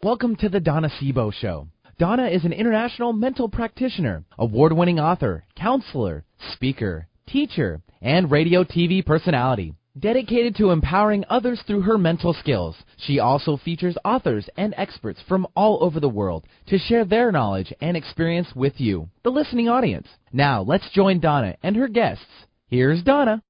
Welcome to the Donna Sebo Show. Donna is an international mental practitioner, award-winning author, counselor, speaker, teacher, and radio TV personality. Dedicated to empowering others through her mental skills, she also features authors and experts from all over the world to share their knowledge and experience with you, the listening audience. Now, let's join Donna and her guests. Here's Donna.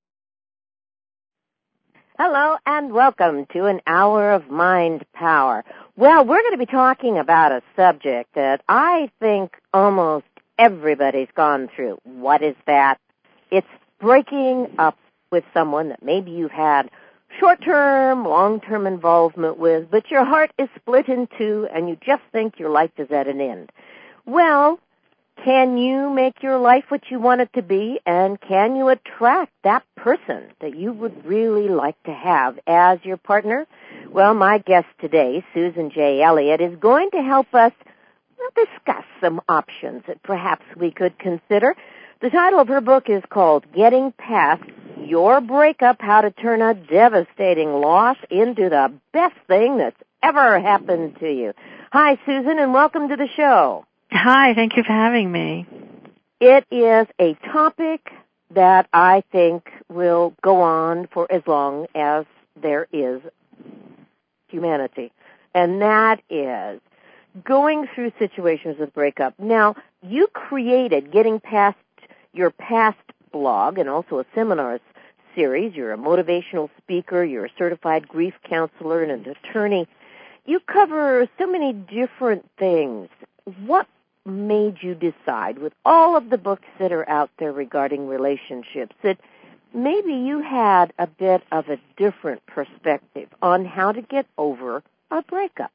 Hello and welcome to an hour of mind power. Well, we're going to be talking about a subject that I think almost everybody's gone through. What is that? It's breaking up with someone that maybe you've had short-term, long-term involvement with, but your heart is split in two and you just think your life is at an end. Well, can you make your life what you want it to be, and can you attract that person that you would really like to have as your partner? Well, my guest today, Susan J. Elliott, is going to help us discuss some options that perhaps we could consider. The title of her book is called Getting Past Your Breakup, How to Turn a Devastating Loss into the Best Thing That's Ever Happened to You. Hi, Susan, and welcome to the show. Hi, thank you for having me. It is a topic that I think will go on for as long as there is humanity, and that is going through situations of breakup. Now, you created Getting Past Your Past blog and also a seminar series. You're a motivational speaker. You're a certified grief counselor and an attorney. You cover so many different things. What made you decide, with all of the books that are out there regarding relationships, that maybe you had a bit of a different perspective on how to get over a breakup?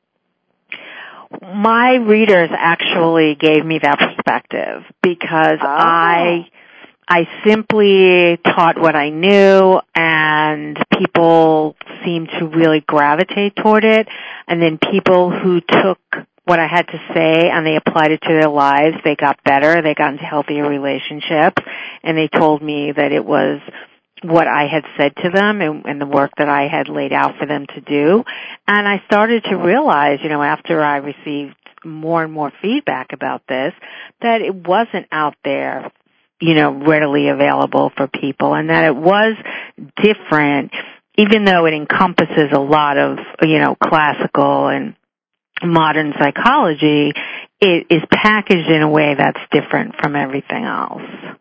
My readers actually gave me that perspective because I simply taught what I knew, and people seemed to really gravitate toward it. And then people who took what I had to say and they applied it to their lives, they got better, they got into healthier relationships, and they told me that it was what I had said to them and the work that I had laid out for them to do. And I started to realize, after I received more and more feedback about this, that it wasn't out there, readily available for people, and that it was different, even though it encompasses a lot of, classical and modern psychology. It is packaged in a way that's different from everything else.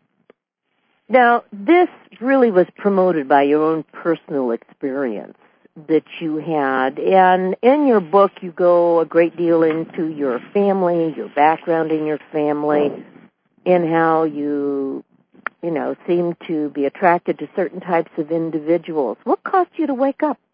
Now, this really was promoted by your own personal experience that you had, and in your book you go a great deal into your family, your background in your family, and how you seem to be attracted to certain types of individuals. What caused you to wake up?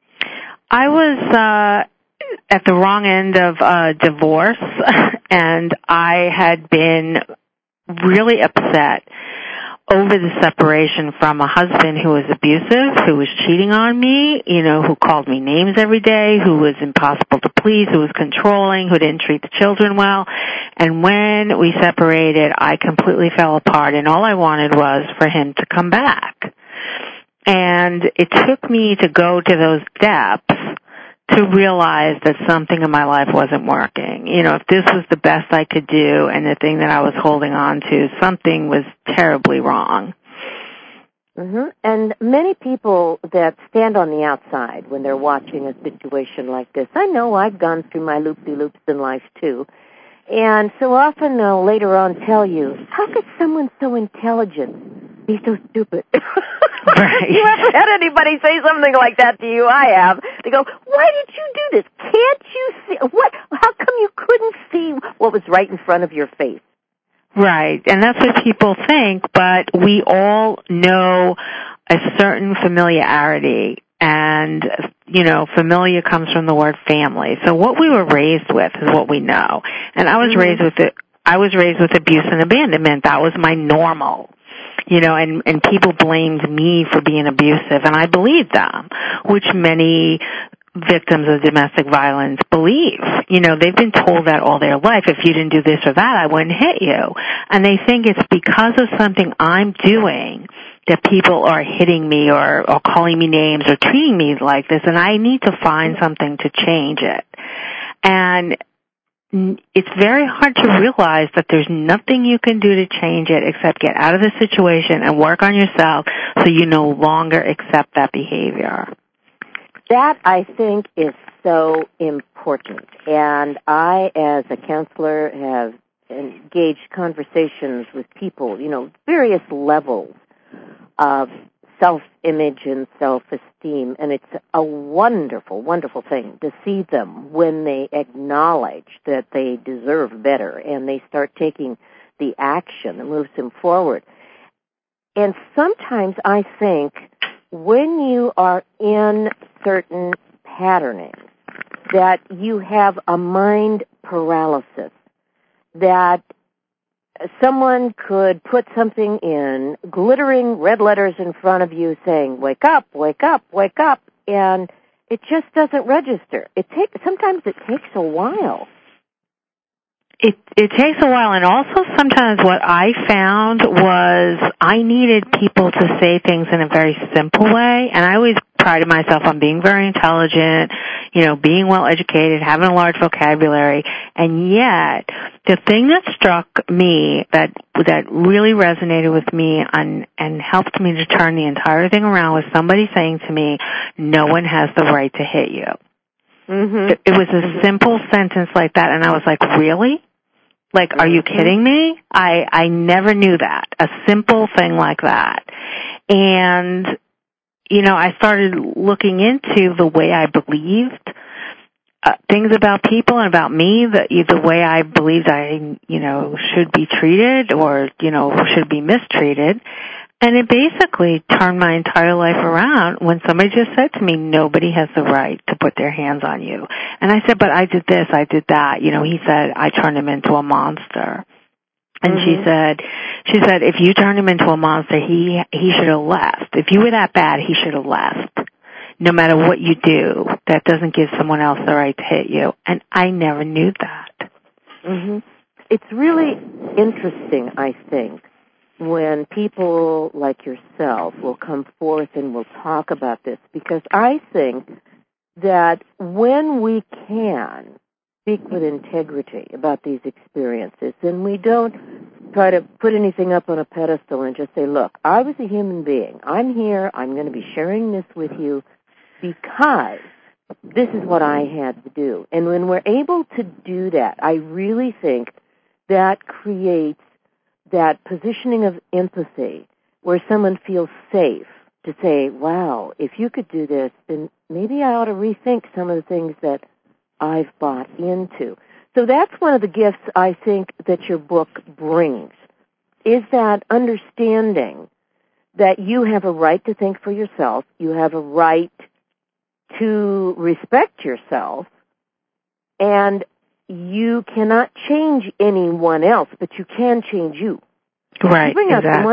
I was at the wrong end of a divorce, and I had been really upset over the separation from a husband who was abusive, who was cheating on me, who called me names every day, who was impossible to please, who was controlling, who didn't treat the children well. And when we separated, I completely fell apart, and all I wanted was for him to come back. And it took me to go to those depths to realize that something in my life wasn't working. If this was the best I could do and the thing that I was holding on to, something was terribly wrong. Mm-hmm. And many people that stand on the outside when they're watching a situation like this, I know I've gone through my loop-de-loops in life too, and so often they'll later on tell you, how could someone so intelligent be so stupid? Right. You ever had anybody say something like that to you? I have. They go, why did you do this? Can't you see? How come you couldn't see what was right in front of your face? Right, and that's what people think, but we all know a certain familiarity, and, familiar comes from the word family. So what we were raised with is what we know. And I was raised with abuse and abandonment. That was my normal. And people blamed me for being abusive, and I believed them, which many victims of domestic violence believe. They've been told that all their life. If you didn't do this or that, I wouldn't hit you. And they think it's because of something I'm doing that people are hitting me or calling me names or treating me like this, and I need to find something to change it. And it's very hard to realize that there's nothing you can do to change it except get out of the situation and work on yourself so you no longer accept that behavior. That, I think, is so important. And I, as a counselor, have engaged conversations with people, various levels of self-image and self-esteem, and it's a wonderful, wonderful thing to see them when they acknowledge that they deserve better and they start taking the action that moves them forward. And sometimes I think when you are in certain patternings that you have a mind paralysis, that someone could put something in glittering red letters in front of you saying, wake up, wake up, wake up, and it just doesn't register. Sometimes it takes a while. It takes a while, and also sometimes what I found was I needed people to say things in a very simple way, and I always prided myself on being very intelligent, being well educated, having a large vocabulary, and yet the thing that struck me that really resonated with me and helped me to turn the entire thing around was somebody saying to me, no one has the right to hit you. Mm-hmm. It was a simple sentence like that, and I was like, really? Like, are you kidding me? I never knew that. A simple thing like that. And, I started looking into the way I believed things about people and about me, the way I believed I, should be treated or, should be mistreated. And it basically turned my entire life around when somebody just said to me, nobody has the right to put their hands on you. And I said, but I did this, I did that. He said, I turned him into a monster. And she said, if you turned him into a monster, he should have left. If you were that bad, he should have left. No matter what you do, that doesn't give someone else the right to hit you. And I never knew that. Mm-hmm. It's really interesting, I think, when people like yourself will come forth and will talk about this, because I think that when we can speak with integrity about these experiences, and we don't try to put anything up on a pedestal and just say, look, I was a human being. I'm here. I'm going to be sharing this with you because this is what I had to do. And when we're able to do that, I really think that creates that positioning of empathy where someone feels safe to say, wow, if you could do this, then maybe I ought to rethink some of the things that I've bought into. So that's one of the gifts I think that your book brings, is that understanding that you have a right to think for yourself, you have a right to respect yourself, and you cannot change anyone else, but you can change you. Right, you bring exactly. out some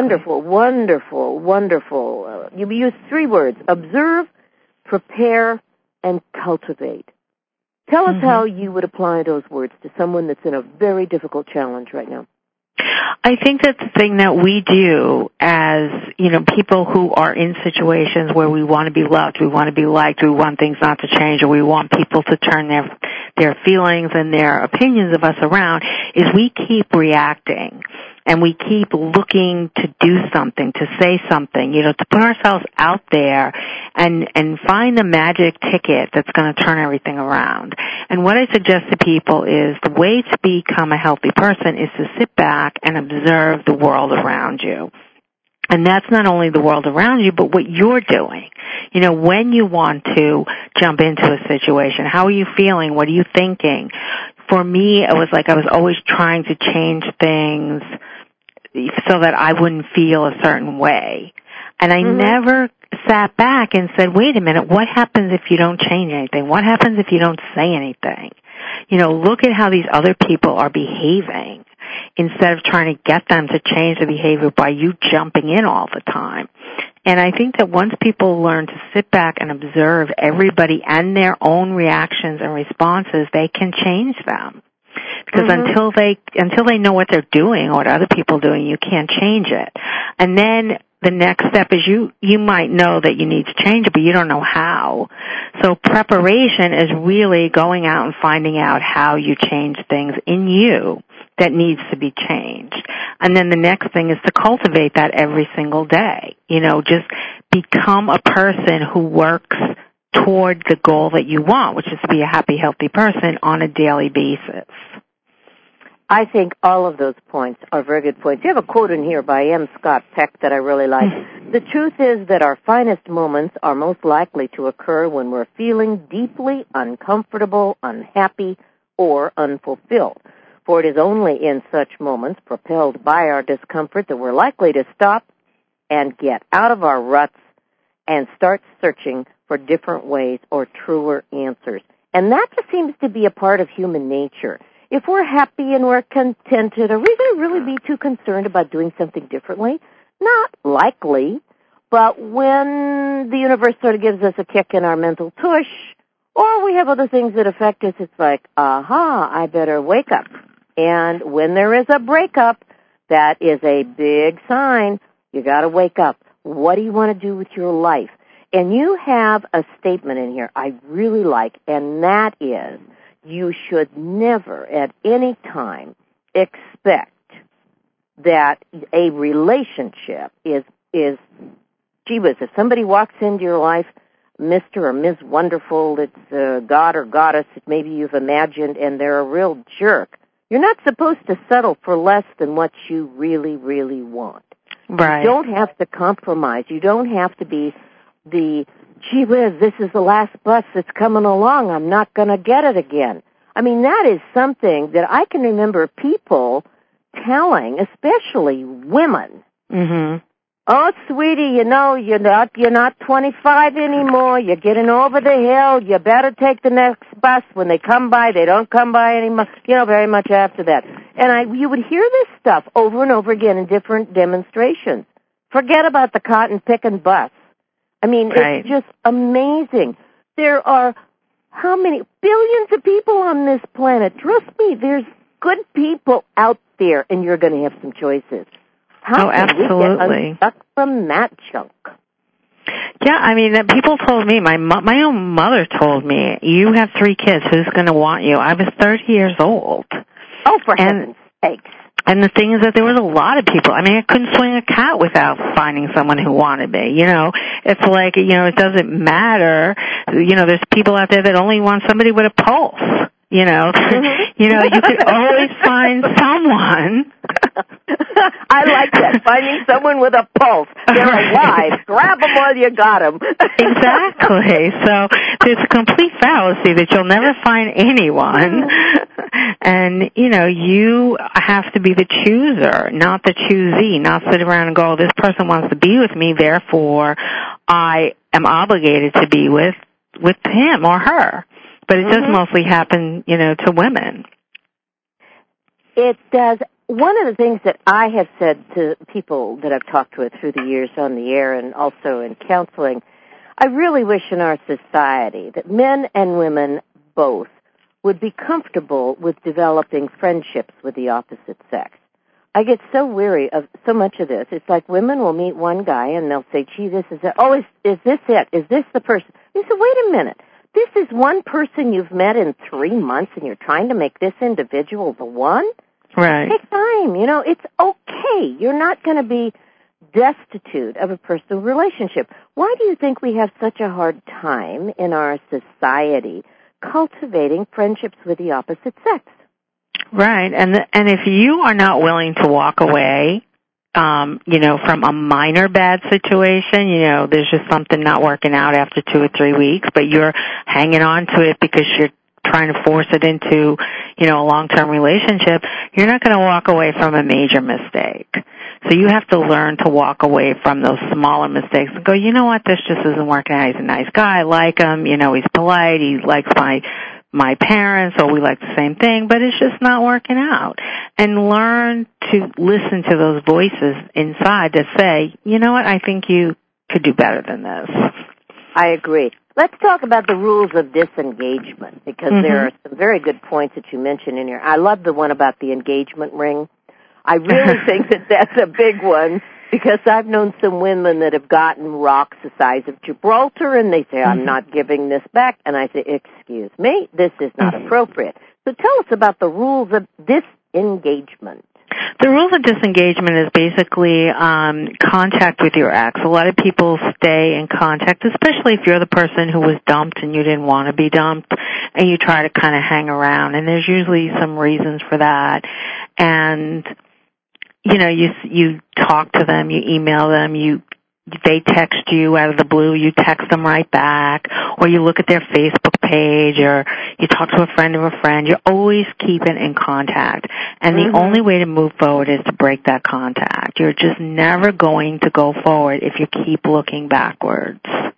wonderful, you use 3 words, observe, prepare, and cultivate. Tell us how you would apply those words to someone that's in a very difficult challenge right now. I think that the thing that we do as, people who are in situations where we want to be loved, we want to be liked, we want things not to change, or we want people to turn their feelings and their opinions of us around, is we keep reacting. And we keep looking to do something, to say something, to put ourselves out there and find the magic ticket that's going to turn everything around. And what I suggest to people is the way to become a healthy person is to sit back and observe the world around you. And that's not only the world around you, but what you're doing. When you want to jump into a situation, how are you feeling? What are you thinking? For me, it was like I was always trying to change things so that I wouldn't feel a certain way. And I never sat back and said, wait a minute, what happens if you don't change anything? What happens if you don't say anything? Look at how these other people are behaving instead of trying to get them to change the behavior by you jumping in all the time. And I think that once people learn to sit back and observe everybody and their own reactions and responses, they can change them. Because until they know what they're doing or what other people are doing, you can't change it. And then the next step is you might know that you need to change it, but you don't know how. So preparation is really going out and finding out how you change things in you that needs to be changed. And then the next thing is to cultivate that every single day. Just become a person who works toward the goal that you want, which is to be a happy, healthy person on a daily basis. I think all of those points are very good points. You have a quote in here by M. Scott Peck that I really like. The truth is that our finest moments are most likely to occur when we're feeling deeply uncomfortable, unhappy, or unfulfilled. For it is only in such moments, propelled by our discomfort, that we're likely to stop and get out of our ruts and start searching for different ways or truer answers. And that just seems to be a part of human nature. If we're happy and we're contented, are we going to really be too concerned about doing something differently? Not likely. But when the universe sort of gives us a kick in our mental tush, or we have other things that affect us, it's like, aha, I better wake up. And when there is a breakup, that is a big sign. You got to wake up. What do you want to do with your life? And you have a statement in here I really like, and that is, you should never at any time expect that a relationship is gee whiz, if somebody walks into your life, Mr. or Ms. Wonderful, it's a god or goddess that maybe you've imagined, and they're a real jerk, you're not supposed to settle for less than what you really, really want. Right. You don't have to compromise. You don't have to be the, gee whiz, this is the last bus that's coming along. I'm not going to get it again. I mean, that is something that I can remember people telling, especially women. Mm-hmm. Oh, sweetie, you're not 25 anymore. You're getting over the hill. You better take the next bus. When they come by, they don't come by anymore, very much after that. And you would hear this stuff over and over again in different demonstrations. Forget about the cotton picking bus. I mean, right. It's just amazing. There are how many billions of people on this planet? Trust me, there's good people out there, and you're going to have some choices. How absolutely. Can we get unstuck from that chunk? Yeah, I mean, people told me, my own mother told me, you have 3 kids, who's going to want you? I was 30 years old. Oh, for heaven's sakes. And the thing is that there was a lot of people. I mean, I couldn't swing a cat without finding someone who wanted me. It's like, it doesn't matter. There's people out there that only want somebody with a pulse. Mm-hmm. You could always find someone. I like that. Finding someone with a pulse. They're alive. Grab them while you got them. Exactly. So there's a complete fallacy that you'll never find anyone. And, you have to be the chooser, not the choosee, not sit around and go, oh, this person wants to be with me, therefore I am obligated to be with him or her. But it does mostly happen, to women. It does. One of the things that I have said to people that I've talked with through the years on the air and also in counseling, I really wish in our society that men and women both would be comfortable with developing friendships with the opposite sex. I get so weary of so much of this. It's like women will meet one guy and they'll say, gee, this is it. Oh, is this it? Is this the person? You say, wait a minute. This is one person you've met in 3 months and you're trying to make this individual the one? Right. Take time. It's okay. You're not going to be destitute of a personal relationship. Why do you think we have such a hard time in our society cultivating friendships with the opposite sex? Right. And if you are not willing to walk away, from a minor bad situation, there's just something not working out after 2 or 3 weeks, but you're hanging on to it because you're trying to force it into, a long-term relationship, you're not going to walk away from a major mistake. So you have to learn to walk away from those smaller mistakes and go, you know what, this just isn't working out. He's a nice guy. I like him. He's polite. He likes my parents, or we like the same thing, but it's just not working out. And learn to listen to those voices inside that say, you know what, I think you could do better than this. I agree. Let's talk about the rules of disengagement, because there are some very good points that you mentioned in here. I love the one about the engagement ring. I really think that that's a big one, Because I've known some women that have gotten rocks the size of Gibraltar, and they say, I'm not giving this back. And I say, excuse me, this is not appropriate. So tell us about the rules of disengagement. The rules of disengagement is basically contact with your ex. A lot of people stay in contact, especially if you're the person who was dumped and you didn't want to be dumped, and you try to kind of hang around. And there's usually some reasons for that. And you know, you talk to them, you email them, they text you out of the blue, you text them right back, or you look at their Facebook page, or you talk to a friend of a friend. You're always keeping in contact. And the only way to move forward is to break that contact. You're just never going to go forward if you keep looking backwards.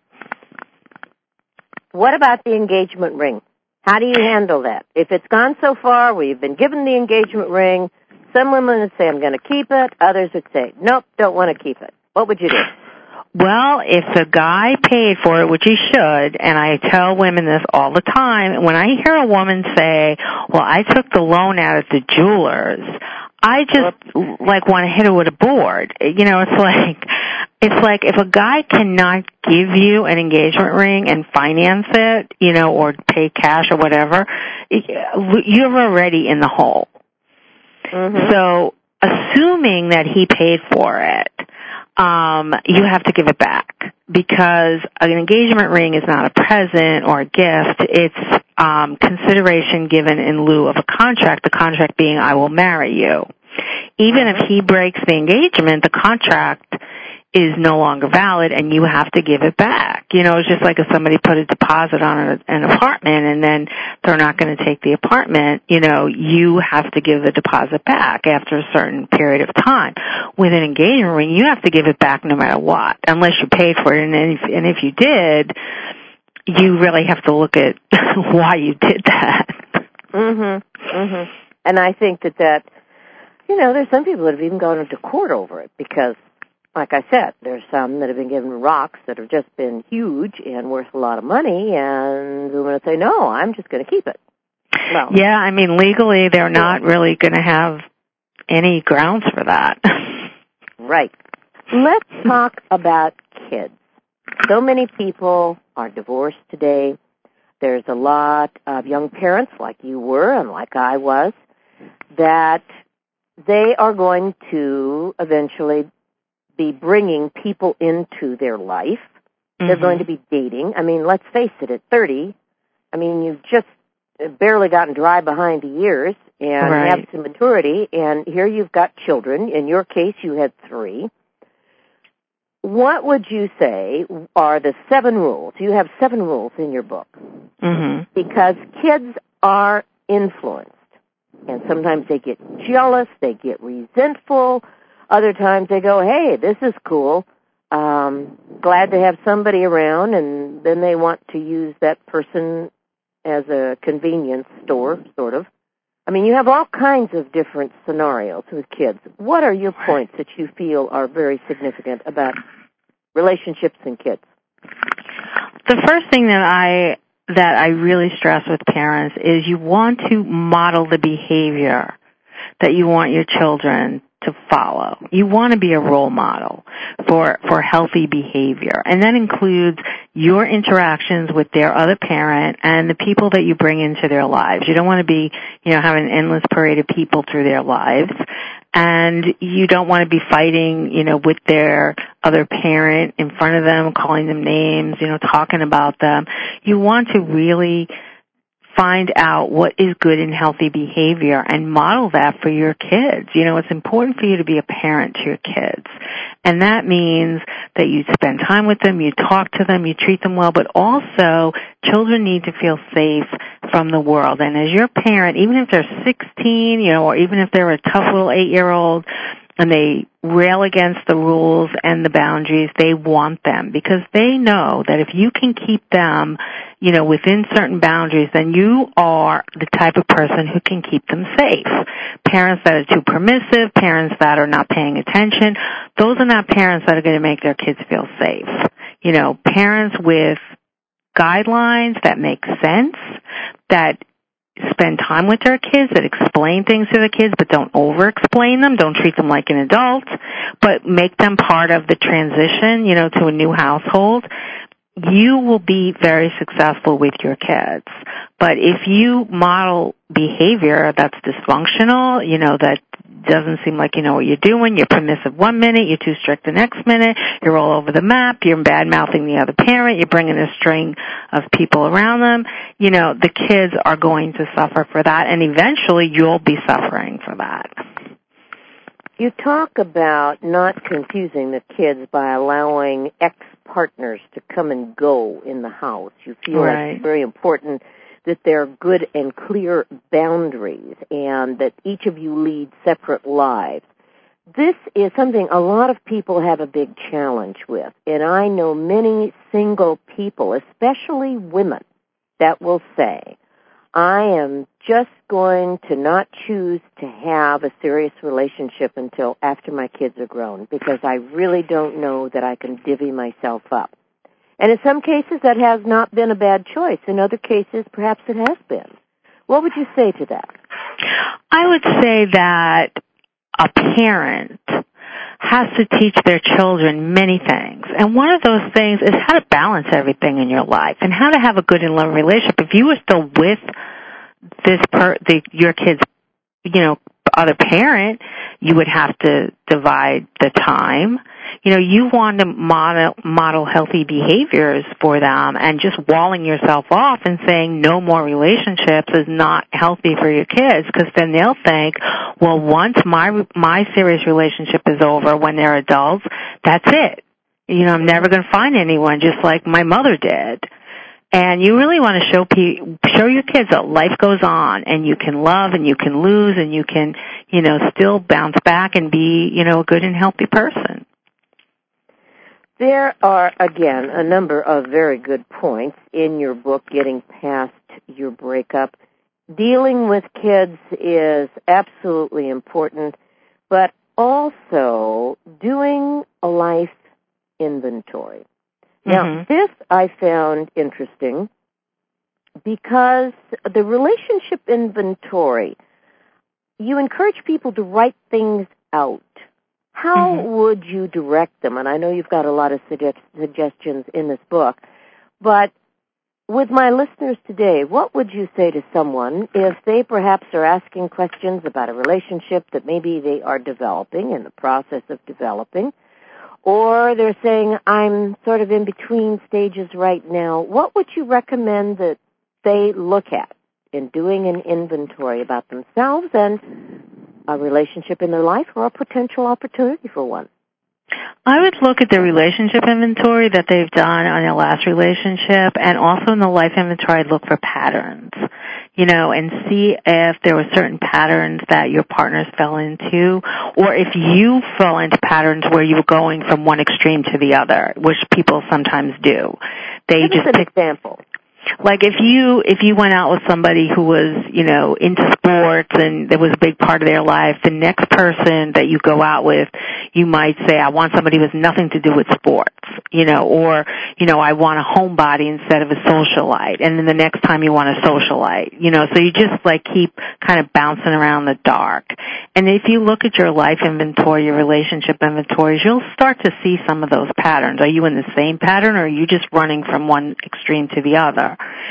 What about the engagement ring? How do you handle that? If it's gone so far where you've been given the engagement ring, some women would say, I'm going to keep it. Others would say, nope, don't want to keep it. What would you do? Well, if the guy paid for it, which he should, and I tell women this all the time, when I hear a woman say, well, I took the loan out at the jeweler's, I just want to hit her with a board. You know, it's like if a guy cannot give you an engagement ring and finance it, you know, or pay cash or whatever, you're already in the hole. So assuming that he paid for it, you have to give it back, because an engagement ring is not a present or a gift. It's consideration given in lieu of a contract, the contract being I will marry you. Even if he breaks the engagement, the contract is no longer valid and you have to give it back. You know, it's just like if somebody put a deposit on an apartment and then they're not going to take the apartment, you know, you have to give the deposit back after a certain period of time. With an engagement ring, you have to give it back no matter what, unless you paid for it. And if you did, you really have to look at why you did that. And I think that, you know, there's some people that have even gone into court over it because, like I said, there's some that have been given rocks that have just been huge and worth a lot of money, and they're going to say, no, I'm just going to keep it. Well, yeah, I mean, legally, they're not really going to have any grounds for that. Right. Let's talk about kids. So many people are divorced today. There's a lot of young parents, like you were and like I was, that they are going to eventually be bringing people into their life. They're going to be dating. I mean, let's face it, at 30, I mean, you've just barely gotten dry behind the ears and have some maturity, and here you've got children. In your case, you had 3. What would you say are the 7 rules? You have 7 rules in your book. Because kids are influenced. And sometimes they get jealous, they get resentful. Other times they go, hey, this is cool. Glad to have somebody around, and then they want to use that person as a convenience store, sort of. I mean, you have all kinds of different scenarios with kids. What are your points that you feel are very significant about relationships and kids? The first thing that I really stress with parents is you want to model the behavior that you want your children to follow. You want to be a role model for healthy behavior. And that includes your interactions with their other parent and the people that you bring into their lives. You don't want to be, you know, having an endless parade of people through their lives. And you don't want to be fighting, you know, with their other parent in front of them, calling them names, you know, talking about them. You want to really find out what is good and healthy behavior and model that for your kids. You know, it's important for you to be a parent to your kids. And that means that you spend time with them, you talk to them, you treat them well, but also children need to feel safe from the world. And as your parent, even if they're 16, you know, or even if they're a tough little 8-year-old, and they rail against the rules and the boundaries, they want them because they know that if you can keep them, you know, within certain boundaries, then you are the type of person who can keep them safe. Parents that are too permissive, parents that are not paying attention, those are not parents that are going to make their kids feel safe. You know, parents with guidelines that make sense, that spend time with their kids, that explain things to the kids, but don't over-explain them, don't treat them like an adult, but make them part of the transition, to a new household, you will be very successful with your kids. But if you model behavior that's dysfunctional, that doesn't seem like you know what you're doing, you're permissive one minute, you're too strict the next minute, you're all over the map, you're bad-mouthing the other parent, you're bringing a string of people around them, the kids are going to suffer for that, and eventually you'll be suffering for that. You talk about not confusing the kids by allowing ex-partners to come and go in the house. You feel like it's very important that there are good and clear boundaries and that each of you lead separate lives. This is something a lot of people have a big challenge with, and I know many single people, especially women, that will say, I am just going to not choose to have a serious relationship until after my kids are grown because I really don't know that I can divvy myself up. And in some cases, that has not been a bad choice. In other cases, perhaps it has been. What would you say to that? I would say that a parent has to teach their children many things. And one of those things is how to balance everything in your life and how to have a good and loving relationship. If you were still with your kid's, other parent, you would have to divide the time. You want to model healthy behaviors for them, and just walling yourself off and saying no more relationships is not healthy for your kids, because then they'll think, well, once my serious relationship is over when they're adults, that's it. I'm never going to find anyone just like my mother did. And you really want to show your kids that life goes on, and you can love, and you can lose, and you can, still bounce back and be, a good and healthy person. There are, again, a number of very good points in your book, Getting Past Your Breakup. Dealing with kids is absolutely important, but also doing a life inventory. Now, this I found interesting because the relationship inventory, you encourage people to write things out. How would you direct them? And I know you've got a lot of suggestions in this book, but with my listeners today, what would you say to someone if they perhaps are asking questions about a relationship that maybe they are developing, in the process of developing, or they're saying, I'm sort of in between stages right now? What would you recommend that they look at in doing an inventory about themselves and a relationship in their life or a potential opportunity for one? I would look at the relationship inventory that they've done on their last relationship, and also in the life inventory, I'd look for patterns, and see if there were certain patterns that your partners fell into, or if you fell into patterns where you were going from one extreme to the other, which people sometimes do. Give us an example. Like if you went out with somebody who was, into sports and that was a big part of their life, the next person that you go out with, you might say, I want somebody who has nothing to do with sports, or, I want a homebody instead of a socialite. And then the next time you want a socialite, so you just keep kind of bouncing around the dark. And if you look at your life inventory, your relationship inventories, you'll start to see some of those patterns. Are you in the same pattern, or are you just running from one extreme to the other?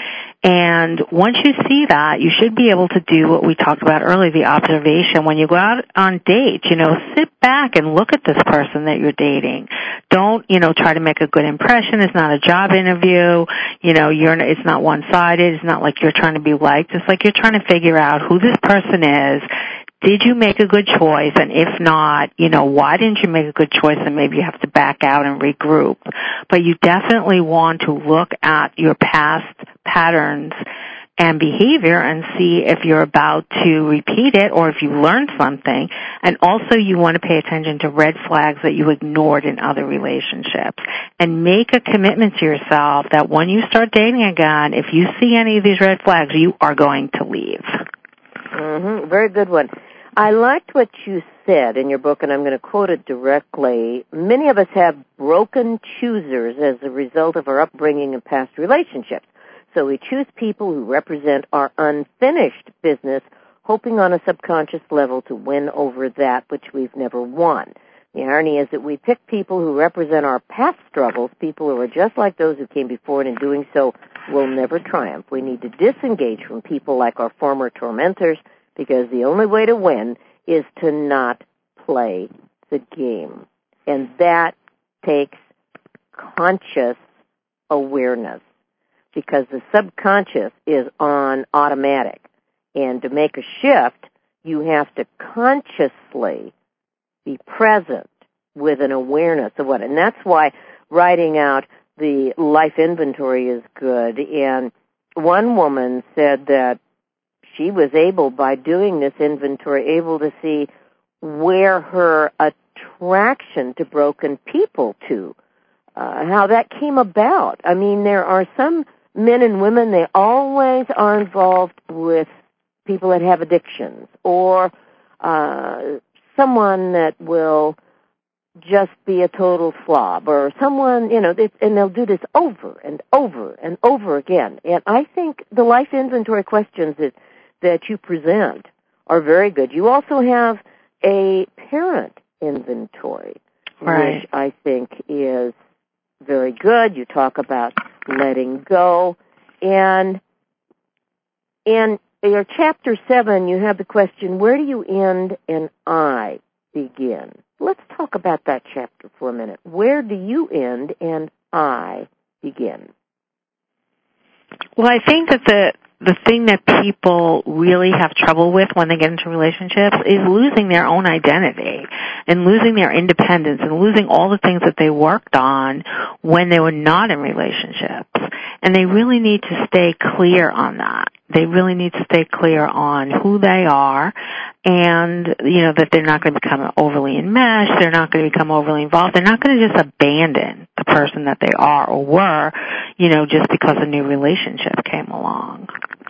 And once you see that, you should be able to do what we talked about earlier, the observation. When you go out on dates, sit back and look at this person that you're dating. Don't, try to make a good impression. It's not a job interview. It's not one-sided. It's not like you're trying to be liked. It's like you're trying to figure out who this person is. Did you make a good choice? And if not, why didn't you make a good choice? And maybe you have to back out and regroup. But you definitely want to look at your past patterns and behavior and see if you're about to repeat it or if you learned something. And also you want to pay attention to red flags that you ignored in other relationships. And make a commitment to yourself that when you start dating again, if you see any of these red flags, you are going to leave. Very good one. I liked what you said in your book, and I'm going to quote it directly. Many of us have broken choosers as a result of our upbringing and past relationships. So we choose people who represent our unfinished business, hoping on a subconscious level to win over that which we've never won. The irony is that we pick people who represent our past struggles, people who are just like those who came before, and in doing so will never triumph. We need to disengage from people like our former tormentors, because the only way to win is to not play the game. And that takes conscious awareness, because the subconscious is on automatic. And to make a shift, you have to consciously be present with an awareness of what. And that's why writing out the life inventory is good. And one woman said that she was able, by doing this inventory, able to see where her attraction to broken people how that came about. I mean, there are some men and women, they always are involved with people that have addictions, or someone that will just be a total slob, or someone, and they'll do this over and over and over again. And I think the life inventory questions that you present are very good. You also have a parent inventory, right, which I think is very good. You talk about letting go. And in your chapter 7, you have the question, where do you end and I begin? Let's talk about that chapter for a minute. Where do you end and I begin? Well, I think that the thing that people really have trouble with when they get into relationships is losing their own identity and losing their independence and losing all the things that they worked on when they were not in relationships. And they really need to stay clear on that. They really need to stay clear on who they are, and, that they're not going to become overly enmeshed, they're not going to become overly involved, they're not going to just abandon the person that they are or were, just because a new relationship came along.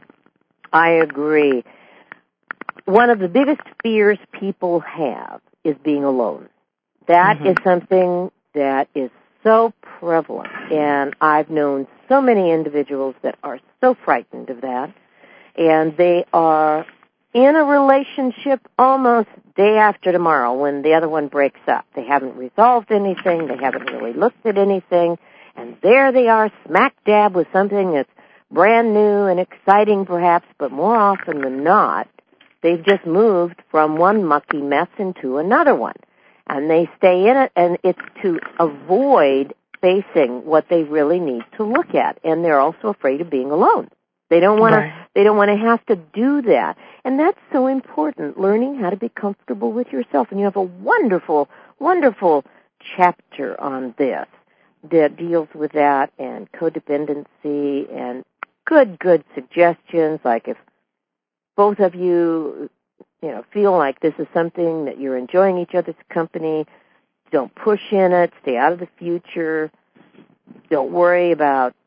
I agree. One of the biggest fears people have is being alone. That is something that is so prevalent, and I've known so many individuals that are so frightened of that, and they are in a relationship almost day after tomorrow when the other one breaks up. They haven't resolved anything, they haven't really looked at anything, and there they are smack dab with something that's brand new and exciting perhaps, but more often than not, they've just moved from one mucky mess into another one. And they stay in it, and it's to avoid facing what they really need to look at. And they're also afraid of being alone. They don't want to. They don't want to have to do that, and that's so important. Learning how to be comfortable with yourself, and you have a wonderful, wonderful chapter on this that deals with that and codependency and good suggestions. Like if both of you, feel like this is something that you're enjoying each other's company, don't push in it. Stay out of the future. Don't worry about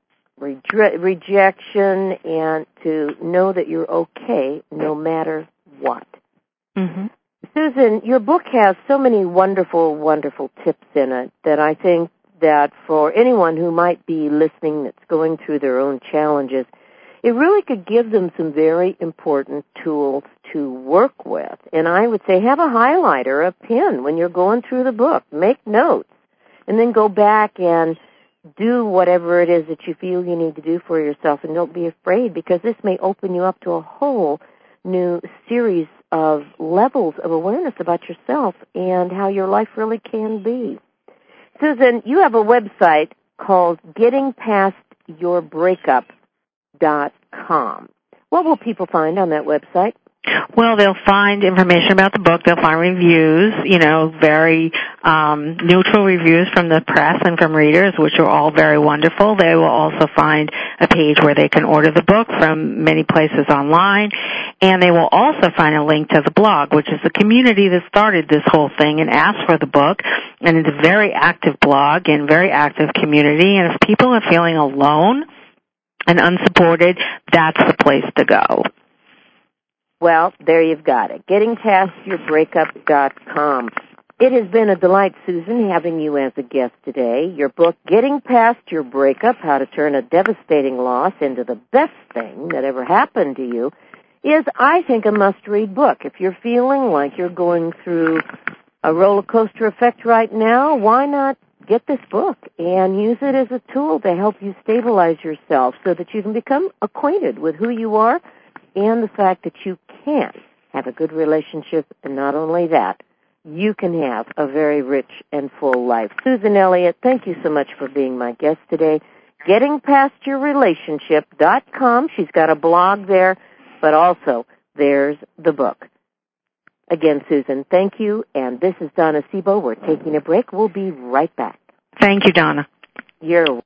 rejection, and to know that you're okay no matter what. Mm-hmm. Susan, your book has so many wonderful, wonderful tips in it that I think that for anyone who might be listening that's going through their own challenges, it really could give them some very important tools to work with. And I would say have a highlighter, a pen when you're going through the book. Make notes, and then go back and do whatever it is that you feel you need to do for yourself, and don't be afraid, because this may open you up to a whole new series of levels of awareness about yourself and how your life really can be. Susan, you have a website called gettingpastyourbreakup.com. What will people find on that website? Well, they'll find information about the book. They'll find reviews, very neutral reviews from the press and from readers, which are all very wonderful. They will also find a page where they can order the book from many places online. And they will also find a link to the blog, which is the community that started this whole thing and asked for the book. And it's a very active blog and very active community. And if people are feeling alone and unsupported, that's the place to go. Well, there you've got it. GettingPastYourBreakup.com. It has been a delight, Susan, having you as a guest today. Your book, Getting Past Your Breakup, How to Turn a Devastating Loss into the Best Thing That Ever Happened to You, is, I think, a must-read book. If you're feeling like you're going through a roller coaster effect right now, why not get this book and use it as a tool to help you stabilize yourself so that you can become acquainted with who you are and the fact that you can have a good relationship, and not only that, you can have a very rich and full life. Susan Elliott, thank you so much for being my guest today. GettingPastYourRelationship.com. She's got a blog there, but also there's the book. Again, Susan, thank you. And this is Donna Sebo. We're taking a break. We'll be right back. Thank you, Donna. You're welcome.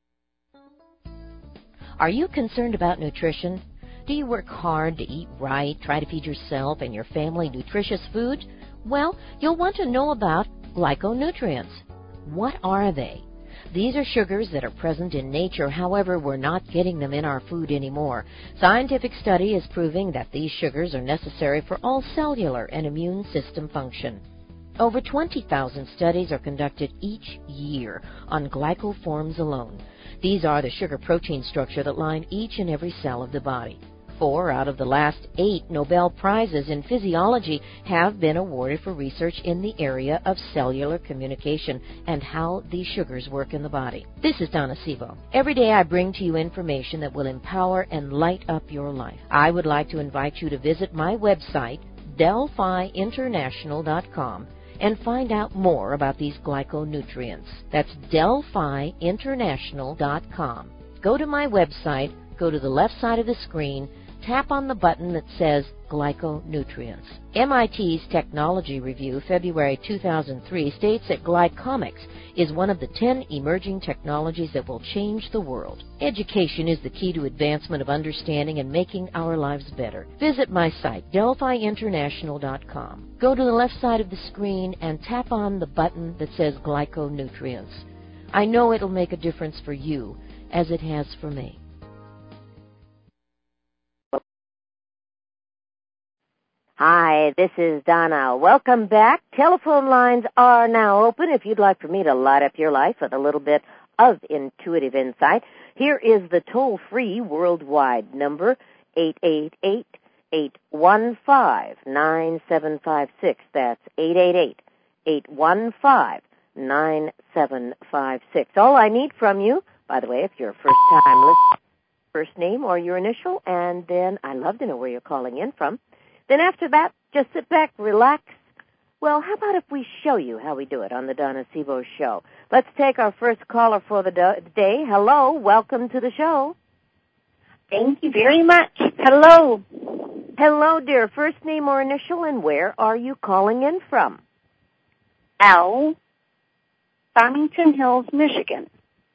Are you concerned about nutrition? Do you work hard to eat right, try to feed yourself and your family nutritious food? Well, you'll want to know about glyconutrients. What are they? These are sugars that are present in nature, however, we're not getting them in our food anymore. Scientific study is proving that these sugars are necessary for all cellular and immune system function. Over 20,000 studies are conducted each year on glycoforms alone. These are the sugar protein structure that line each and every cell of the body. 4 out of the last 8 Nobel Prizes in physiology have been awarded for research in the area of cellular communication and how these sugars work in the body. This is Donna Sebo. Every day I bring to you information that will empower and light up your life. I would like to invite you to visit my website, DelphiInternational.com, and find out more about these glyconutrients. That's DelphiInternational.com. Go to my website, go to the left side of the screen, tap on the button that says Glyconutrients. MIT's Technology Review, February 2003, states that glycomics is one of the 10 emerging technologies that will change the world. Education is the key to advancement of understanding and making our lives better. Visit my site, DelphiInternational.com. Go to the left side of the screen and tap on the button that says Glyconutrients. I know it'll make a difference for you, as it has for me. Hi, this is Donna. Welcome back. Telephone lines are now open if you'd like for me to light up your life with a little bit of intuitive insight. Here is the toll-free worldwide number, 888-815-9756. That's 888-815-9756. All I need from you, by the way, if you're a first-time listener, first name or your initial, and then I'd love to know where you're calling in from. Then after that, just sit back, relax. Well, how about if we show you how we do it on the Donna Sebo Show? Let's take our first caller for the day. Hello, welcome to the show. Thank you very much. Hello. Hello, dear. First name or initial, and where are you calling in from? Al, Symington Hills, Michigan.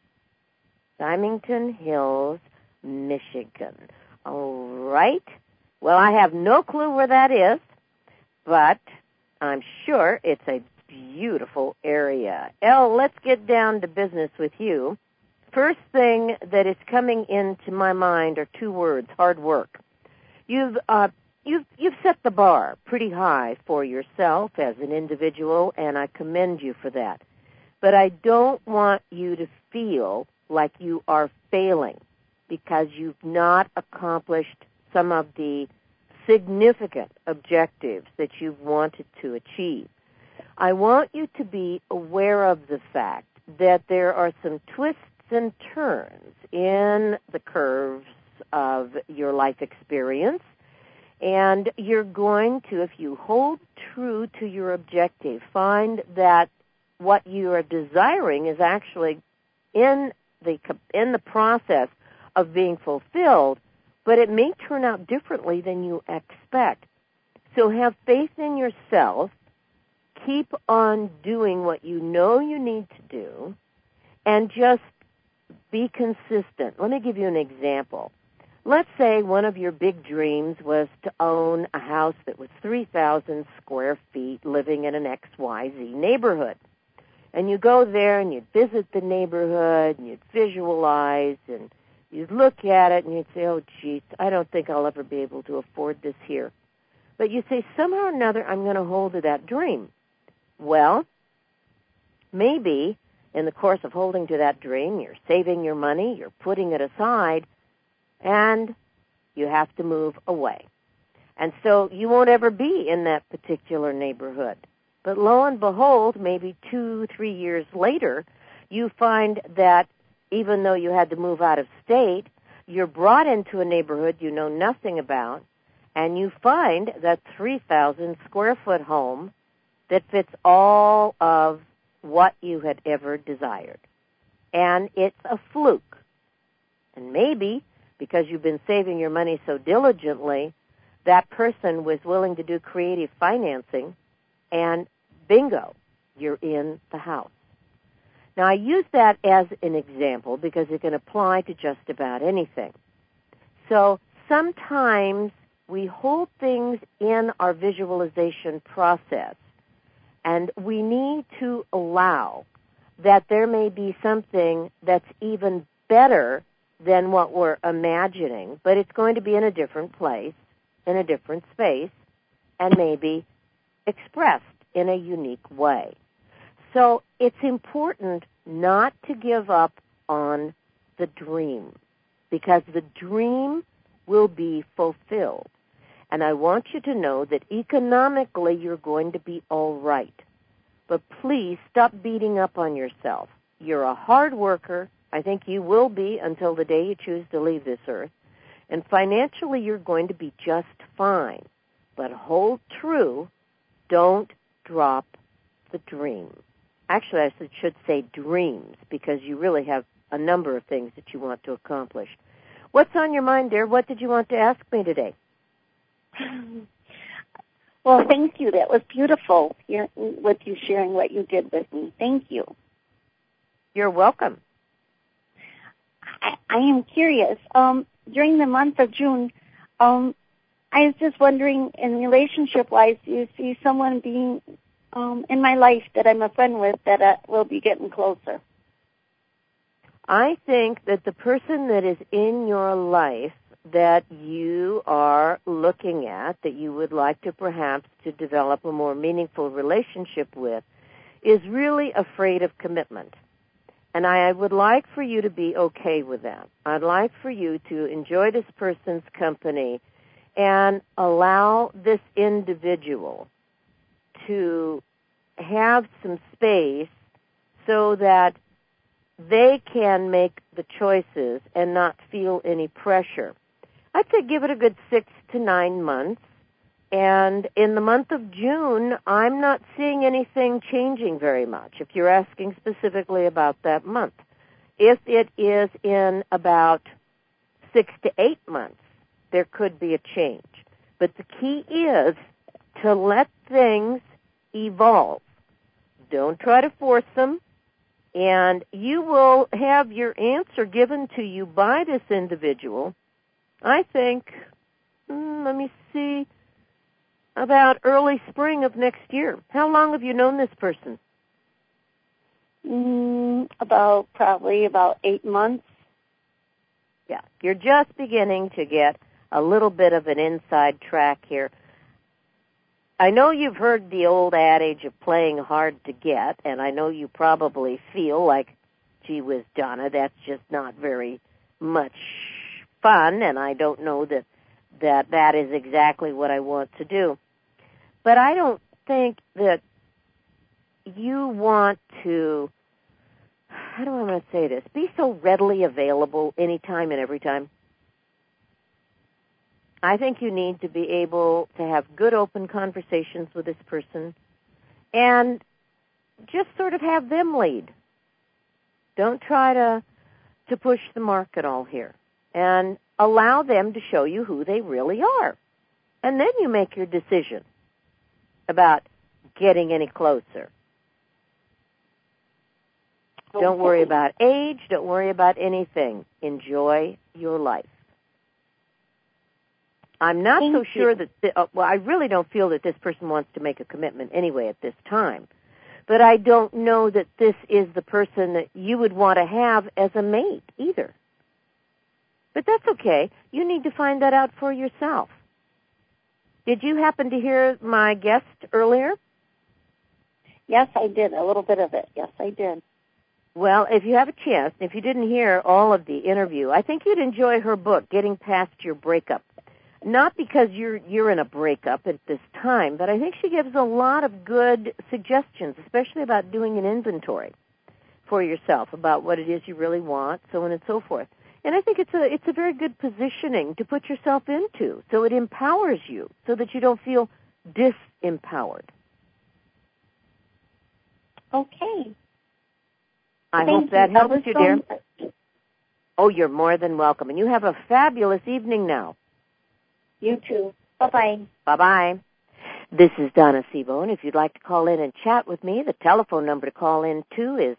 Symington Hills, Michigan. All right. Well, I have no clue where that is, but I'm sure it's a beautiful area. Elle, let's get down to business with you. First thing that is coming into my mind are 2 words: hard work. You've set the bar pretty high for yourself as an individual, and I commend you for that. But I don't want you to feel like you are failing because you've not accomplished some of the significant objectives that you've wanted to achieve. I want you to be aware of the fact that there are some twists and turns in the curves of your life experience, and you're going to, if you hold true to your objective, find that what you are desiring is actually in the process of being fulfilled, but it may turn out differently than you expect. So have faith in yourself, keep on doing what you know you need to do, and just be consistent. Let me give you an example. Let's say one of your big dreams was to own a house that was 3,000 square feet living in an XYZ neighborhood. And you go there and you'd visit the neighborhood and you'd visualize and you'd look at it and you'd say, oh, geez, I don't think I'll ever be able to afford this here. But you say, somehow or another, I'm going to hold to that dream. Well, maybe in the course of holding to that dream, you're saving your money, you're putting it aside, and you have to move away. And so you won't ever be in that particular neighborhood. But lo and behold, maybe 2-3 years later, you find that even though you had to move out of state, you're brought into a neighborhood you know nothing about, and you find that 3,000 square foot home that fits all of what you had ever desired. And it's a fluke. And maybe because you've been saving your money so diligently, that person was willing to do creative financing, and bingo, you're in the house. Now, I use that as an example because it can apply to just about anything. So sometimes we hold things in our visualization process, and we need to allow that there may be something that's even better than what we're imagining, but it's going to be in a different place, in a different space, and maybe expressed in a unique way. So it's important not to give up on the dream, because the dream will be fulfilled. And I want you to know that economically you're going to be all right. But please stop beating up on yourself. You're a hard worker. I think you will be until the day you choose to leave this earth. And financially you're going to be just fine. But hold true. Don't drop the dream. Actually, I should say dreams, because you really have a number of things that you want to accomplish. What's on your mind, dear? What did you want to ask me today? Well, thank you. That was beautiful with you sharing what you did with me. Thank you. You're welcome. I am curious. During the month of June, I was just wondering, in relationship-wise, do you see someone being in my life that I'm a friend with that will be getting closer? I think that the person that is in your life that you are looking at, that you would like to perhaps to develop a more meaningful relationship with, is really afraid of commitment. And I would like for you to be okay with that. I'd like for you to enjoy this person's company and allow this individual to have some space so that they can make the choices and not feel any pressure. I'd say give it a good 6 to 9 months. And in the month of June, I'm not seeing anything changing very much, if you're asking specifically about that month. If it is in about 6 to 8 months, there could be a change. But the key is to let things evolve. Don't try to force them, and you will have your answer given to you by this individual, I think, let me see, about early spring of next year. How long have you known this person? Probably about 8 months. Yeah, you're just beginning to get a little bit of an inside track here. I know you've heard the old adage of playing hard to get, and I know you probably feel like, gee whiz, Donna, that's just not very much fun, and I don't know that is exactly what I want to do. But I don't think that you want to, how do I want to say this, be so readily available anytime and every time. I think you need to be able to have good open conversations with this person and just sort of have them lead. Don't try to push the mark at all here. And allow them to show you who they really are. And then you make your decision about getting any closer. Okay. Don't worry about age. Don't worry about anything. Enjoy your life. I'm not so sure that, I really don't feel that this person wants to make a commitment anyway at this time. But I don't know that this is the person that you would want to have as a mate either. But that's okay. You need to find that out for yourself. Did you happen to hear my guest earlier? Yes, I did. A little bit of it. Yes, I did. Well, if you have a chance, if you didn't hear all of the interview, I think you'd enjoy her book, Getting Past Your Breakup. Not because you're in a breakup at this time, but I think she gives a lot of good suggestions, especially about doing an inventory for yourself about what it is you really want, so on and so forth. And I think it's a very good positioning to put yourself into, so it empowers you, so that you don't feel disempowered. Okay. I hope that helps you, dear. Oh, you're more than welcome. And you have a fabulous evening now. You too. Bye-bye. Bye-bye. This is Donna Sebo, and if you'd like to call in and chat with me, the telephone number to call in to is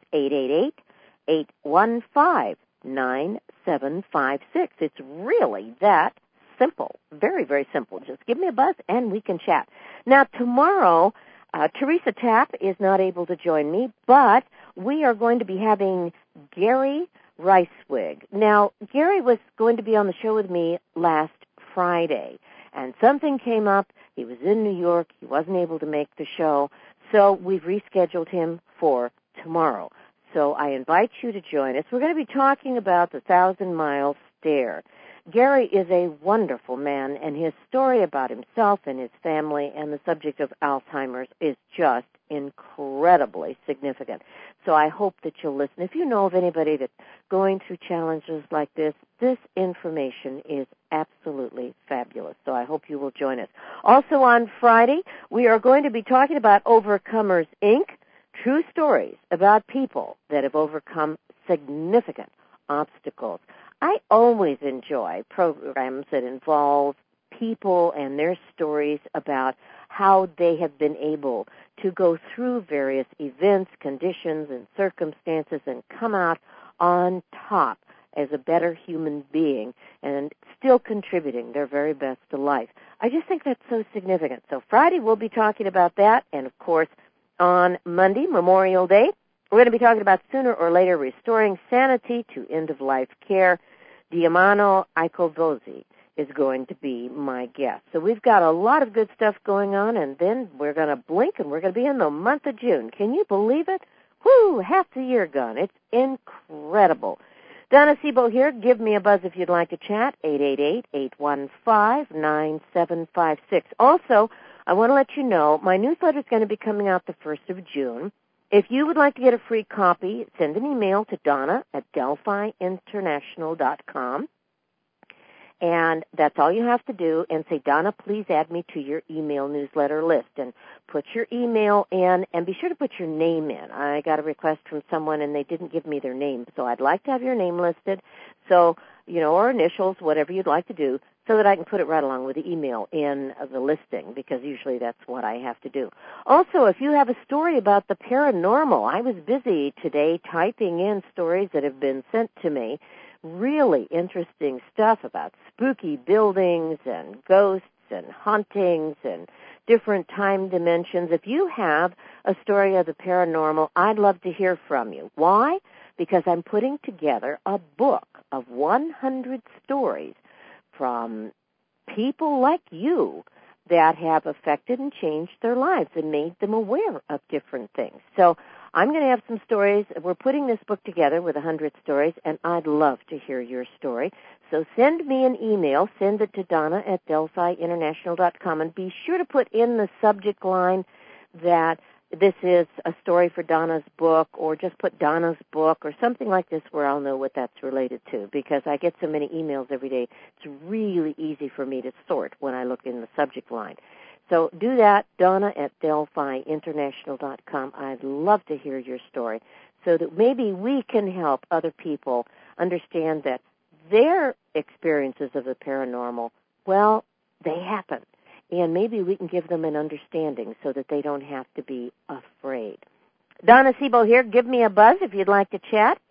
888-815-9756. It's really that simple. Very, very simple. Just give me a buzz and we can chat. Now, tomorrow, Teresa Tapp is not able to join me, but we are going to be having Gary Reiswig. Now, Gary was going to be on the show with me last Friday, and something came up. He was in New York. He wasn't able to make the show, so we've rescheduled him for tomorrow. So I invite you to join us. We're going to be talking about the 1,000-mile stare. Gary is a wonderful man, and his story about himself and his family and the subject of Alzheimer's is just incredibly significant. So I hope that you'll listen. If you know of anybody that's going through challenges like this information is absolutely fabulous. So I hope you will join us. Also on Friday, we are going to be talking about Overcomers, Inc., true stories about people that have overcome significant obstacles. I always enjoy programs that involve people and their stories about how they have been able to go through various events, conditions, and circumstances and come out on top as a better human being and still contributing their very best to life. I just think that's so significant. So Friday we'll be talking about that, and of course on Monday, Memorial Day, we're going to be talking about sooner or later restoring sanity to end-of-life care. Diamano Icovozzi is going to be my guest. So we've got a lot of good stuff going on, and then we're going to blink, and we're going to be in the month of June. Can you believe it? Whoo, half the year gone. It's incredible. Donna Sebo here. Give me a buzz if you'd like to chat, 888-815-9756. Also, I want to let you know my newsletter is going to be coming out the 1st of June. If you would like to get a free copy, send an email to Donna@DelphiInternational.com. And that's all you have to do, and say, Donna, please add me to your email newsletter list. And put your email in, and be sure to put your name in. I got a request from someone, and they didn't give me their name. So I'd like to have your name listed, so, or initials, whatever you'd like to do, so that I can put it right along with the email in the listing, because usually that's what I have to do. Also, if you have a story about the paranormal, I was busy today typing in stories that have been sent to me. Really interesting stuff about spooky buildings and ghosts and hauntings and different time dimensions. If you have a story of the paranormal, I'd love to hear from you. Why? Because I'm putting together a book of 100 stories from people like you that have affected and changed their lives and made them aware of different things. So I'm going to have some stories. We're putting this book together with 100 stories, and I'd love to hear your story. So send me an email. Send it to Donna@DelphiInternational.com, and be sure to put in the subject line that this is a story for Donna's book, or just put Donna's book or something like this where I'll know what that's related to, because I get so many emails every day. It's really easy for me to sort when I look in the subject line. So do that, Donna@DelphiInternational.com. I'd love to hear your story so that maybe we can help other people understand that their experiences of the paranormal, well, they happen. And maybe we can give them an understanding so that they don't have to be afraid. Donna Sebo here. Give me a buzz if you'd like to chat,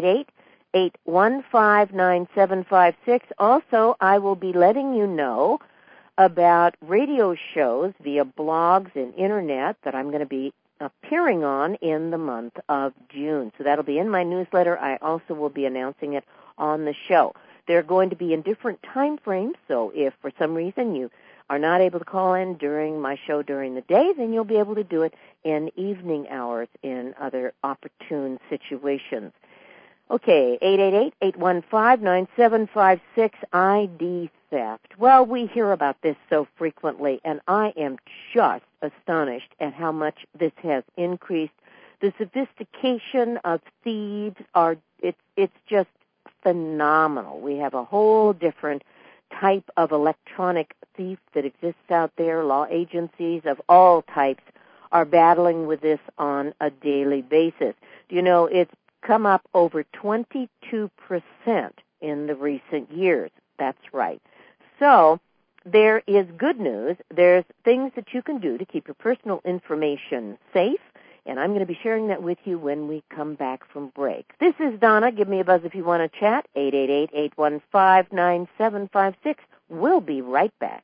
888-815-9756. Also, I will be letting you know about radio shows via blogs and internet that I'm going to be appearing on in the month of June. So that'll be in my newsletter. I also will be announcing it on the show. They're going to be in different time frames, so if for some reason you are not able to call in during my show during the day, then you'll be able to do it in evening hours in other opportune situations. Okay, 888-815-9756, ID theft. Well, we hear about this so frequently, and I am just astonished at how much this has increased. The sophistication of thieves it's just phenomenal. We have a whole different type of electronic thief that exists out there. Law agencies of all types are battling with this on a daily basis. You know, it's come up over 22% in the recent years. That's right. So there is good news. There's things that you can do to keep your personal information safe, and I'm going to be sharing that with you when we come back from break. This is Donna. Give me a buzz if you want to chat, 888-815-9756. We'll be right back.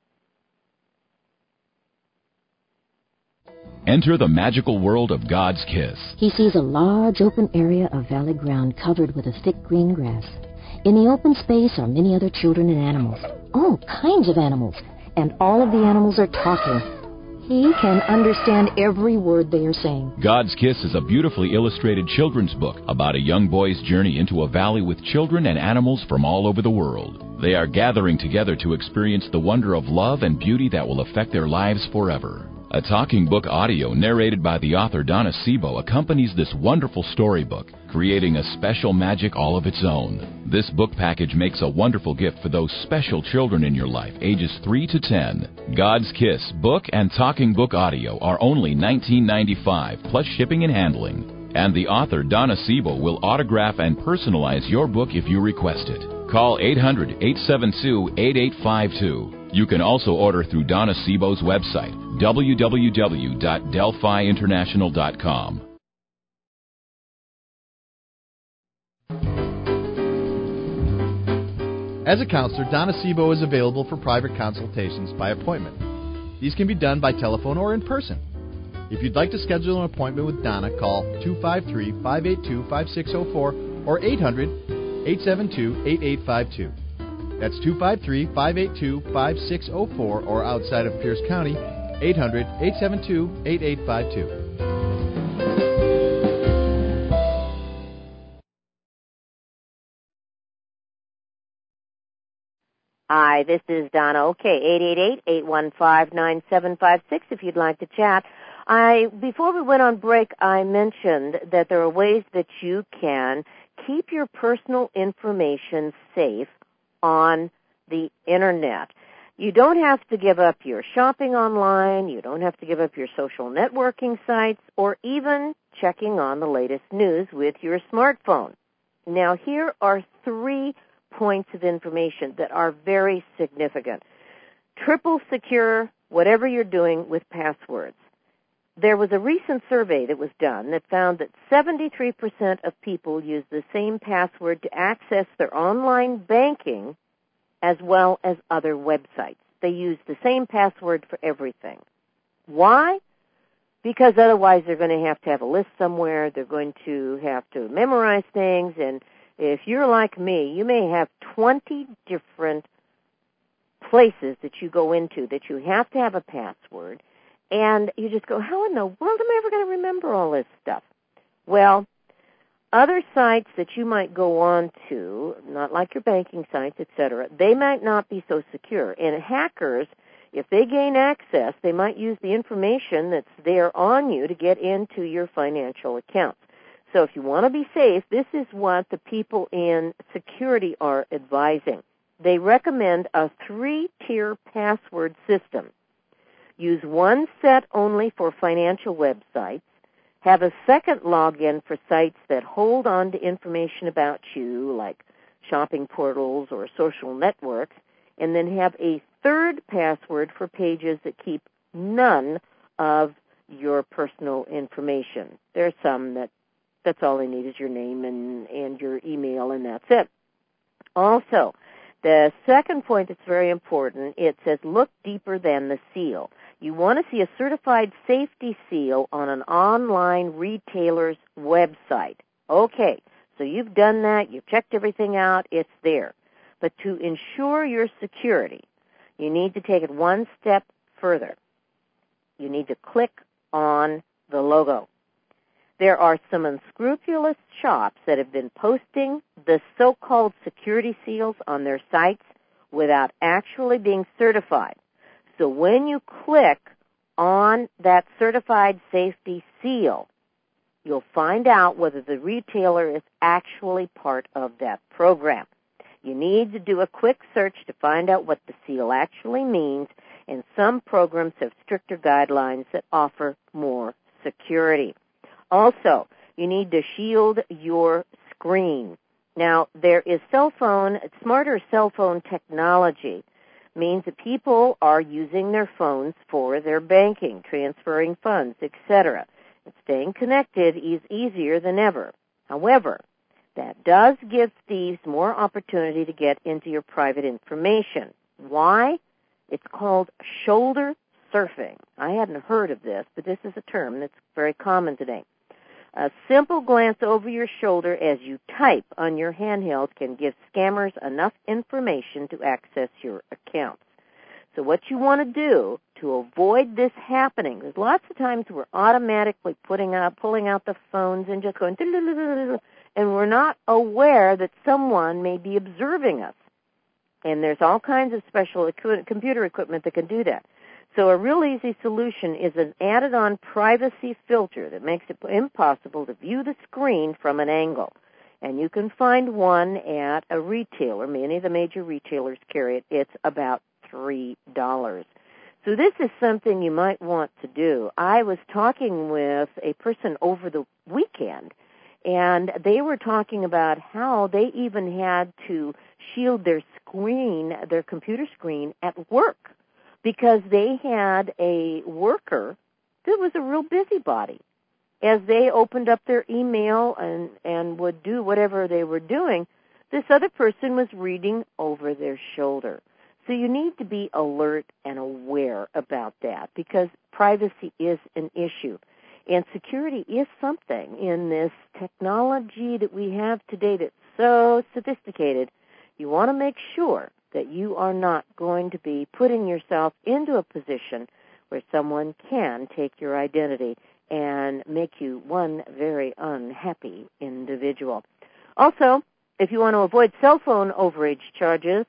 Enter the magical world of God's Kiss. He sees a large open area of valley ground covered with a thick green grass. In the open space are many other children and animals, all kinds of animals, and all of the animals are talking. He can understand every word they are saying. God's Kiss is a beautifully illustrated children's book about a young boy's journey into a valley with children and animals from all over the world. They are gathering together to experience the wonder of love and beauty that will affect their lives forever. A talking book audio narrated by the author Donna Sebo accompanies this wonderful storybook, creating a special magic all of its own. This book package makes a wonderful gift for those special children in your life, ages 3 to 10. God's Kiss book and talking book audio are only $19.95 plus shipping and handling. And the author Donna Sebo will autograph and personalize your book if you request it. Call 800-872-8852. You can also order through Donna Sebo's website, www.delphiinternational.com. As a counselor, Donna Sebo is available for private consultations by appointment. These can be done by telephone or in person. If you'd like to schedule an appointment with Donna, call 253-582-5604 or 800-872-8852. That's 253-582-5604 or outside of Pierce County, 800-872-8852. Hi, this is Donna. Okay, 888-815-9756 if you'd like to chat. Before we went on break, I mentioned that there are ways that you can keep your personal information safe on the Internet. You don't have to give up your shopping online, you don't have to give up your social networking sites, or even checking on the latest news with your smartphone. Now, here are 3 points of information that are very significant. Triple secure whatever you're doing with passwords. There was a recent survey that was done that found that 73% of people use the same password to access their online banking as well as other websites. They use the same password for everything. Why? Because otherwise they're going to have a list somewhere, they're going to have to memorize things, and if you're like me, you may have 20 different places that you go into that you have to have a password, and you just go, how in the world am I ever going to remember all this stuff? Well, other sites that you might go on to, not like your banking sites, etc., they might not be so secure. And hackers, if they gain access, they might use the information that's there on you to get into your financial accounts. So if you want to be safe, this is what the people in security are advising. They recommend a 3-tier password system. Use one set only for financial websites. Have a second login for sites that hold on to information about you, like shopping portals or social networks, and then have a third password for pages that keep none of your personal information. There are some that's all they need is your name and your email, and that's it. Also, the second point that's very important, it says look deeper than the seal. You want to see a certified safety seal on an online retailer's website. Okay, so you've done that, you've checked everything out, it's there. But to ensure your security, you need to take it one step further. You need to click on the logo. There are some unscrupulous shops that have been posting the so-called security seals on their sites without actually being certified. So when you click on that certified safety seal, you'll find out whether the retailer is actually part of that program. You need to do a quick search to find out what the seal actually means, and some programs have stricter guidelines that offer more security. Also, you need to shield your screen. Now, there is smarter cell phone technology means that people are using their phones for their banking, transferring funds, etc. And staying connected is easier than ever. However, that does give thieves more opportunity to get into your private information. Why? It's called shoulder surfing. I hadn't heard of this, but this is a term that's very common today. A simple glance over your shoulder as you type on your handheld can give scammers enough information to access your accounts. So what you want to do to avoid this happening, because lots of times we're automatically pulling out the phones and just going, and we're not aware that someone may be observing us. And there's all kinds of special computer equipment that can do that. So a real easy solution is an added-on privacy filter that makes it impossible to view the screen from an angle. And you can find one at a retailer. Many of the major retailers carry it. It's about $3. So this is something you might want to do. I was talking with a person over the weekend, and they were talking about how they even had to shield their screen, their computer screen at work, because they had a worker that was a real busybody. As they opened up their email and would do whatever they were doing, this other person was reading over their shoulder. So you need to be alert and aware about that, because privacy is an issue. And security is something in this technology that we have today that's so sophisticated. You want to make sure that you are not going to be putting yourself into a position where someone can take your identity and make you one very unhappy individual. Also, if you want to avoid cell phone overage charges,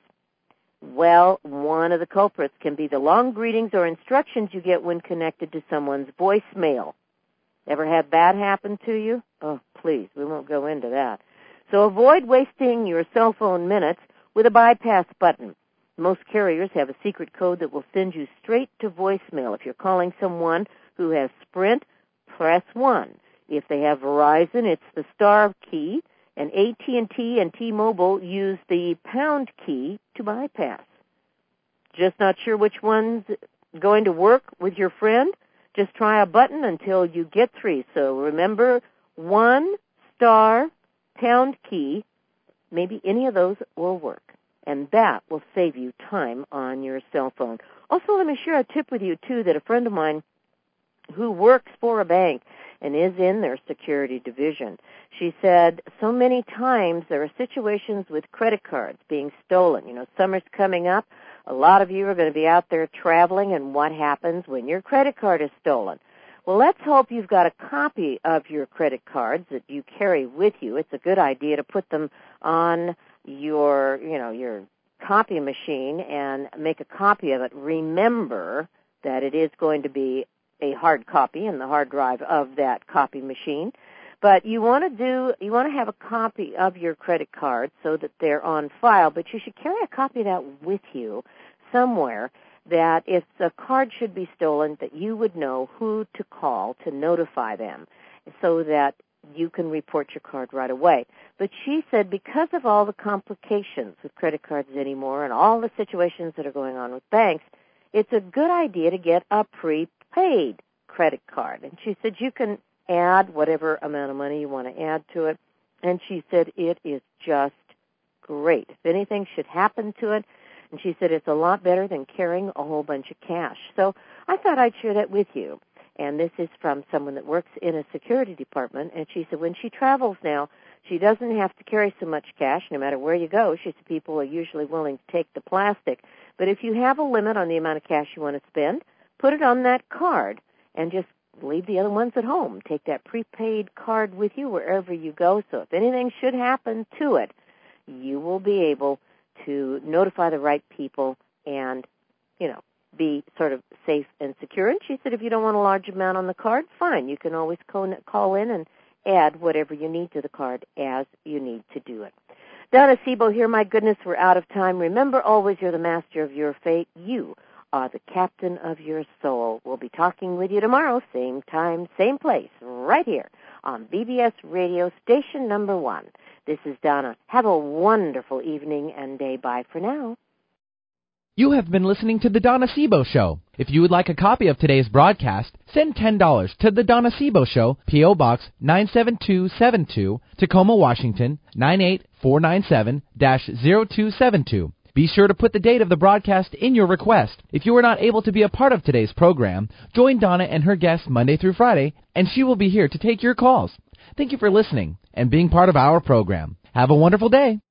well, one of the culprits can be the long greetings or instructions you get when connected to someone's voicemail. Ever had that happen to you? Oh, please, we won't go into that. So avoid wasting your cell phone minutes with a bypass button. Most carriers have a secret code that will send you straight to voicemail. If you're calling someone who has Sprint, press 1. If they have Verizon, it's the star key, and AT&T and T-Mobile use the pound key to bypass. Just not sure which one's going to work with your friend? Just try a button until you get 3. So remember, 1 star pound key. Maybe any of those will work, and that will save you time on your cell phone. Also, let me share a tip with you, too, that a friend of mine who works for a bank and is in their security division, she said so many times there are situations with credit cards being stolen. You know, summer's coming up. A lot of you are going to be out there traveling, and what happens when your credit card is stolen? Well, let's hope you've got a copy of your credit cards that you carry with you. It's a good idea to put them on your copy machine and make a copy of it. Remember that it is going to be a hard copy in the hard drive of that copy machine. But you want to have a copy of your credit cards so that they're on file, but you should carry a copy of that with you somewhere, that if the card should be stolen, that you would know who to call to notify them so that you can report your card right away. But she said because of all the complications with credit cards anymore and all the situations that are going on with banks, it's a good idea to get a prepaid credit card. And she said you can add whatever amount of money you want to add to it. And she said it is just great. If anything should happen to it, and she said it's a lot better than carrying a whole bunch of cash. So I thought I'd share that with you. And this is from someone that works in a security department. And she said when she travels now, she doesn't have to carry so much cash no matter where you go. She said people are usually willing to take the plastic. But if you have a limit on the amount of cash you want to spend, put it on that card and just leave the other ones at home. Take that prepaid card with you wherever you go, so if anything should happen to it, you will be able to notify the right people and, be sort of safe and secure. And she said if you don't want a large amount on the card, fine. You can always call in and add whatever you need to the card as you need to do it. Donna Sebo here. My goodness, we're out of time. Remember always, you're the master of your fate. You are the captain of your soul. We'll be talking with you tomorrow, same time, same place, right here on BBS Radio Station number 1. This is Donna. Have a wonderful evening and day. Bye for now. You have been listening to The Donna Sebo Show. If you would like a copy of today's broadcast, send $10 to The Donna Sebo Show, P.O. Box 97272, Tacoma, Washington, 98497-0272. Be sure to put the date of the broadcast in your request. If you are not able to be a part of today's program, join Donna and her guests Monday through Friday, and she will be here to take your calls. Thank you for listening and being part of our program. Have a wonderful day.